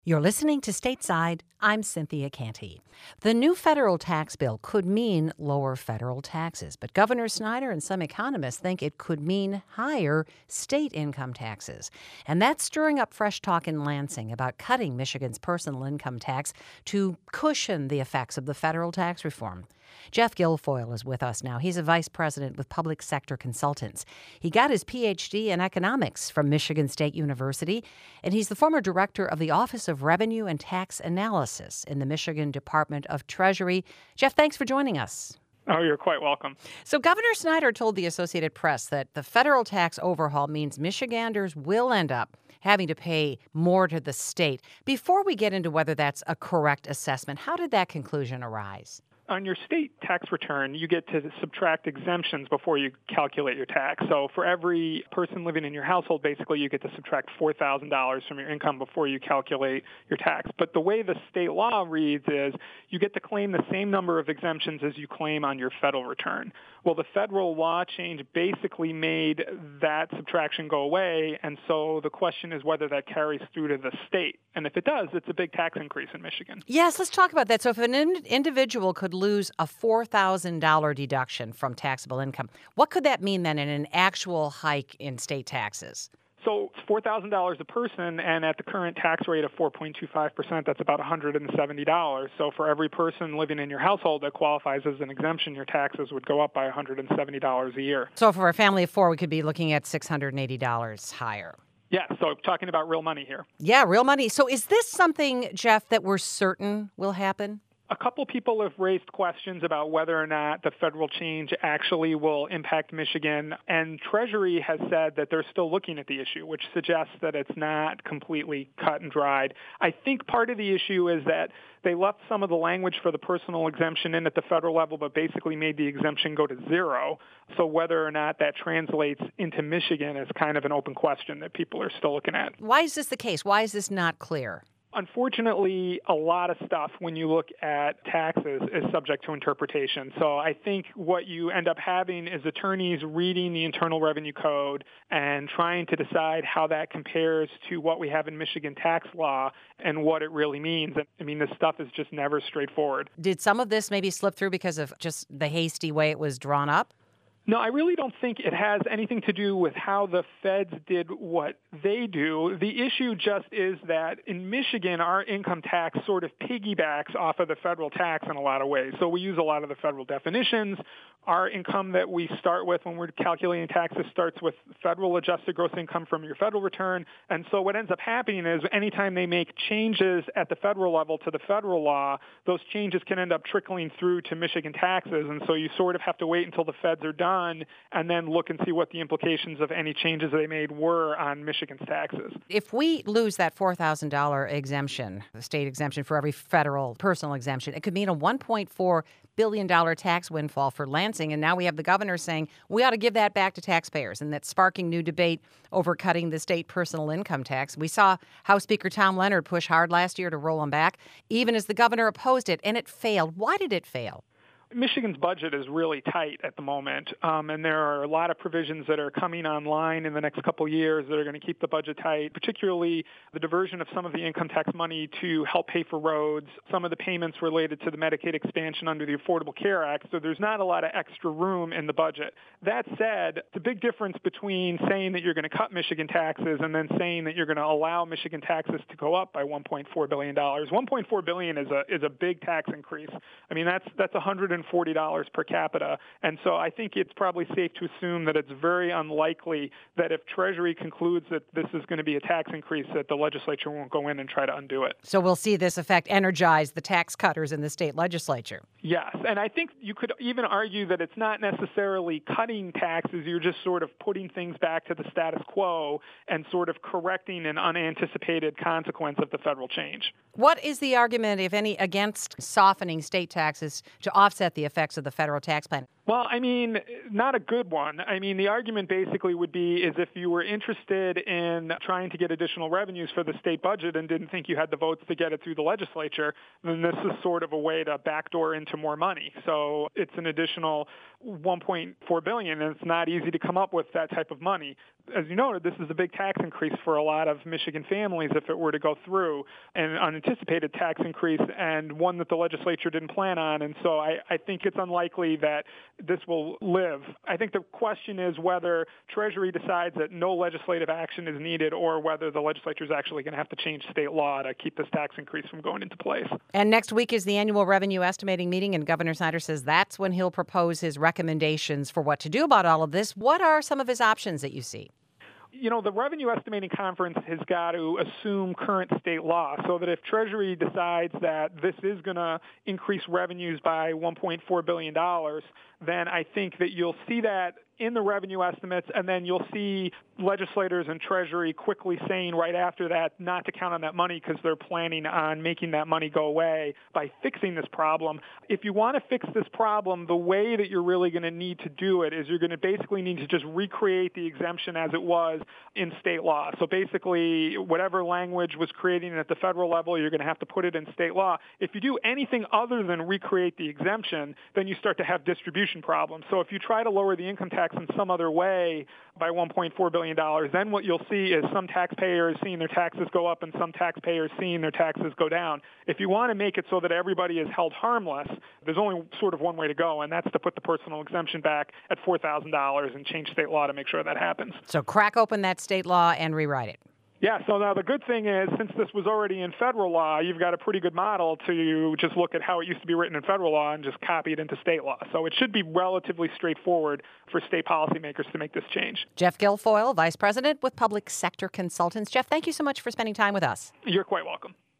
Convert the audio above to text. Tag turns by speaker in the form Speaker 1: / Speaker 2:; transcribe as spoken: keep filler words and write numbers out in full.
Speaker 1: You're listening to Stateside. I'm Cynthia Canty. The new federal tax bill could mean lower federal taxes, but Governor Snyder and some economists think it could mean higher state income taxes. And that's stirring up fresh talk in Lansing about cutting Michigan's personal income tax to cushion the effects of the federal tax reform. Jeff Guilfoyle is with us now. He's a vice president with Public Sector Consultants. He got his P H D in economics from Michigan State University, and he's the former director of the Office of Revenue and Tax Analysis in the Michigan Department of Treasury. Jeff, thanks for joining us.
Speaker 2: Oh, you're quite welcome.
Speaker 1: So Governor Snyder told the Associated Press that the federal tax overhaul means Michiganders will end up having to pay more to the state. Before we get into whether that's a correct assessment, how did that conclusion arise?
Speaker 2: On your state tax return, you get to subtract exemptions before you calculate your tax. So for every person living in your household, basically you get to subtract four thousand dollars from your income before you calculate your tax. But the way the state law reads is you get to claim the same number of exemptions as you claim on your federal return. Well, the federal law change basically made that subtraction go away, and so the question is whether that carries through to the state. And if it does, it's a big tax increase in Michigan.
Speaker 1: Yes, let's talk about that. So if an in- individual could lose a four thousand dollars deduction from taxable income, what could that mean then in an actual hike in state taxes?
Speaker 2: So it's four thousand dollars a person, and at the current tax rate of four point two five percent, that's about one hundred seventy dollars. So for every person living in your household that qualifies as an exemption, your taxes would go up by one hundred seventy dollars a year.
Speaker 1: So for a family of four, we could be looking at six hundred eighty dollars higher.
Speaker 2: Yeah, so talking about real money here.
Speaker 1: Yeah, real money. So is this something, Jeff, that we're certain will happen?
Speaker 2: A couple people have raised questions about whether or not the federal change actually will impact Michigan, and Treasury has said that they're still looking at the issue, which suggests that it's not completely cut and dried. I think part of the issue is that they left some of the language for the personal exemption in at the federal level, but basically made the exemption go to zero. So whether or not that translates into Michigan is kind of an open question that people are still looking at.
Speaker 1: Why is this the case? Why is this not clear?
Speaker 2: Unfortunately, a lot of stuff when you look at taxes is subject to interpretation. So I think what you end up having is attorneys reading the Internal Revenue Code and trying to decide how that compares to what we have in Michigan tax law and what it really means. I mean, this stuff is just never straightforward.
Speaker 1: Did some of this maybe slip through because of just the hasty way it was drawn up?
Speaker 2: No, I really don't think it has anything to do with how the feds did what they do. The issue just is that in Michigan, our income tax sort of piggybacks off of the federal tax in a lot of ways. So we use a lot of the federal definitions. Our income that we start with when we're calculating taxes starts with federal adjusted gross income from your federal return. And so what ends up happening is anytime they make changes at the federal level to the federal law, those changes can end up trickling through to Michigan taxes. And so you sort of have to wait until the feds are done and then look and see what the implications of any changes they made were on Michigan's taxes.
Speaker 1: If we lose that four thousand dollars exemption, the state exemption for every federal personal exemption, it could mean a one point four billion dollars tax windfall for Lansing. And now we have the governor saying we ought to give that back to taxpayers, and that's sparking new debate over cutting the state personal income tax. We saw House Speaker Tom Leonard push hard last year to roll them back, even as the governor opposed it, and it failed. Why did it fail?
Speaker 2: Michigan's budget is really tight at the moment, um, and there are a lot of provisions that are coming online in the next couple of years that are going to keep the budget tight, particularly the diversion of some of the income tax money to help pay for roads, some of the payments related to the Medicaid expansion under the Affordable Care Act, so there's not a lot of extra room in the budget. That said, the big difference between saying that you're going to cut Michigan taxes and then saying that you're going to allow Michigan taxes to go up by one point four billion dollars. one point four billion dollars is a is a big tax increase. I mean, that's that's one hundred forty dollars per capita. And so I think it's probably safe to assume that it's very unlikely that if Treasury concludes that this is going to be a tax increase, that the legislature won't go in and try to undo it.
Speaker 1: So we'll see this effect energize the tax cutters in the state legislature.
Speaker 2: Yes. And I think you could even argue that it's not necessarily cutting taxes. You're just sort of putting things back to the status quo and sort of correcting an unanticipated consequence of the federal change.
Speaker 1: What is the argument, if any, against softening state taxes to offset the effects of the federal tax plan?
Speaker 2: Well, I mean, not a good one. I mean, the argument basically would be is if you were interested in trying to get additional revenues for the state budget and didn't think you had the votes to get it through the legislature, then this is sort of a way to backdoor into more money. So it's an additional one point four billion dollars, and it's not easy to come up with that type of money. As you noted, this is a big tax increase for a lot of Michigan families if it were to go through, an unanticipated tax increase and one that the legislature didn't plan on. And so I, I think it's unlikely that this will live. I think the question is whether Treasury decides that no legislative action is needed or whether the legislature is actually going to have to change state law to keep this tax increase from going into place.
Speaker 1: And next week is the annual revenue estimating meeting, and Governor Snyder says that's when he'll propose his recommendations for what to do about all of this. What are some of his options that you see?
Speaker 2: You know, the Revenue Estimating Conference has got to assume current state law so that if Treasury decides that this is going to increase revenues by one point four billion dollars, then I think that you'll see that in the revenue estimates, and then you'll see legislators and Treasury quickly saying right after that not to count on that money because they're planning on making that money go away by fixing this problem. If you want to fix this problem, the way that you're really going to need to do it is you're going to basically need to just recreate the exemption as it was in state law. So basically, whatever language was creating it at the federal level, you're going to have to put it in state law. If you do anything other than recreate the exemption, then you start to have distribution problems. So if you try to lower the income tax in some other way by one point four billion dollars, then what you'll see is some taxpayers seeing their taxes go up and some taxpayers seeing their taxes go down. If you want to make it so that everybody is held harmless, there's only sort of one way to go, and that's to put the personal exemption back at four thousand dollars and change state law to make sure that happens.
Speaker 1: So crack open that state law and rewrite it.
Speaker 2: Yeah, so now the good thing is, since this was already in federal law, you've got a pretty good model to just look at how it used to be written in federal law and just copy it into state law. So it should be relatively straightforward for state policymakers to make this change.
Speaker 1: Jeff Guilfoyle, Vice President with Public Sector Consultants. Jeff, thank you so much for spending time with us.
Speaker 2: You're quite welcome.